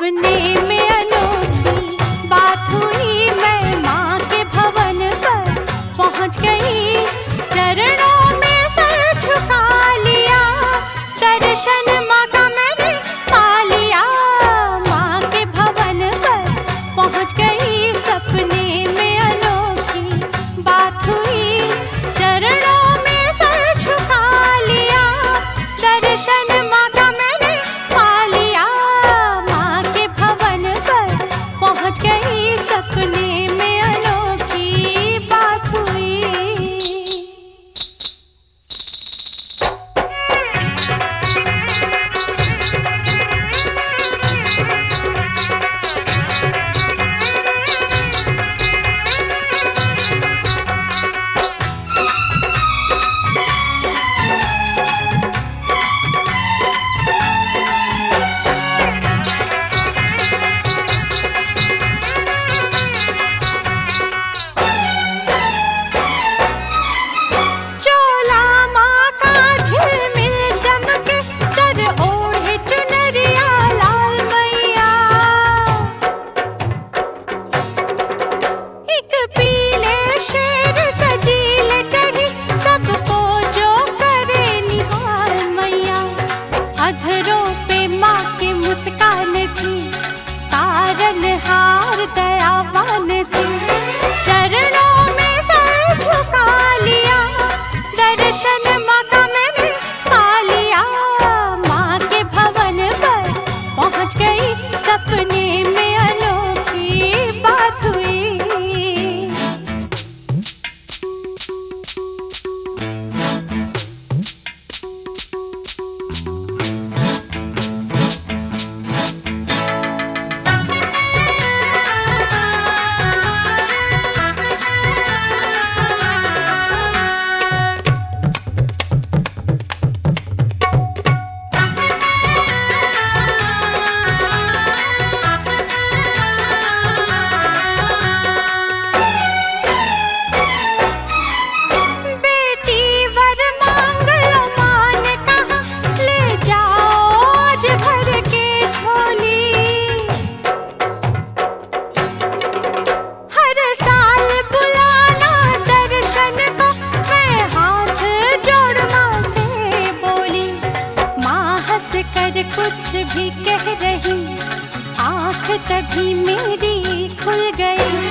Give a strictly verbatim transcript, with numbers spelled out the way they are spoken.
सपने में अनोखी बात हुई, मैं माँ के भवन पर पहुँच गई। चरणों में सर झुका लिया, दर्शन माँ का मैंने पा लिया। माँ के भवन पर पहुँच गई, सपने में अनोखी बात हुई। चरणों में सर झुका लिया, दर्शन माँ का मैंने पा लिया। माँ के भवन पर पहुँच गई, सपने में अनोखी बात हुई। अधरों पे माँ की मुस्कान थी, तारनहार दयावान थी। चरणों में सर झुका लिया, दर्शन माँ का मैंने पा लिया। माँ के भवन पर पहुँच गई, सपने में अनोखी बात हुई। कर कुछ भी कह रही, आँख तभी मेरी खुल गई।